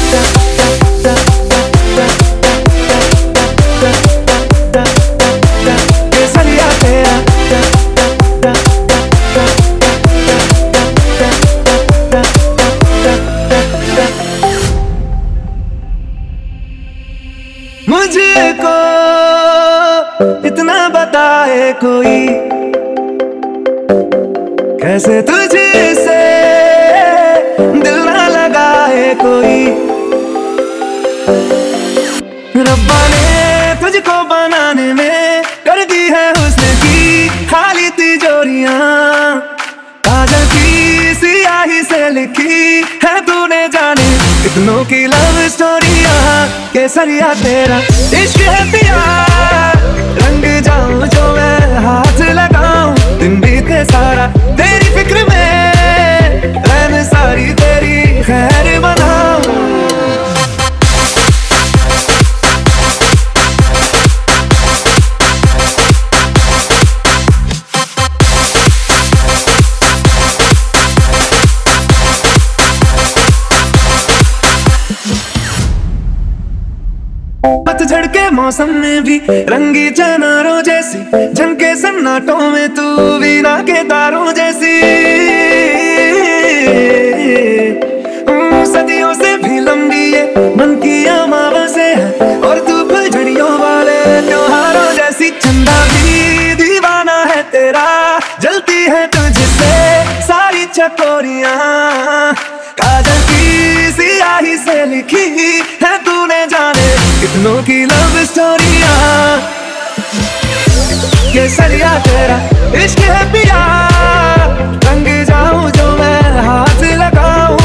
केसरिया तेरा मुझको इतना बताए कोई, कैसे तुझसे दिल ना लगाए कोई। रब्बा ने तुझको बनाने में कर दी है हुस्न की खाली तिजोरियां, काजल की सियाही से लिखी है तूने जाने कितनों की लव स्टोरियां। केसरिया तेरा इश्क है पिया, रंग जाऊं जो मैं हाथ लगाऊं, दिन बीते सारा तेरी फिक्र में, रैन सारी तेरी खैर बनाऊं। पतझड़ के मौसम में भी रंगी चनारों जैसी, झमके सन्नाटों में तू वीणा के तारों जैसी। सदियों से भी लंबी ये मन की अमावस्या है, और तू फुलझड़ियों वाले त्योहारों जैसी। चंदा भी दीवाना है तेरा, जलती है तुझसे सारी चकोरियां, काजल की सियाही से लिखी है तूने जाने कितनों की लव स्टोरियां। केसरिया तेरा इश्क है पिया, रंग जाऊं जो मैं हाथ लगाऊं,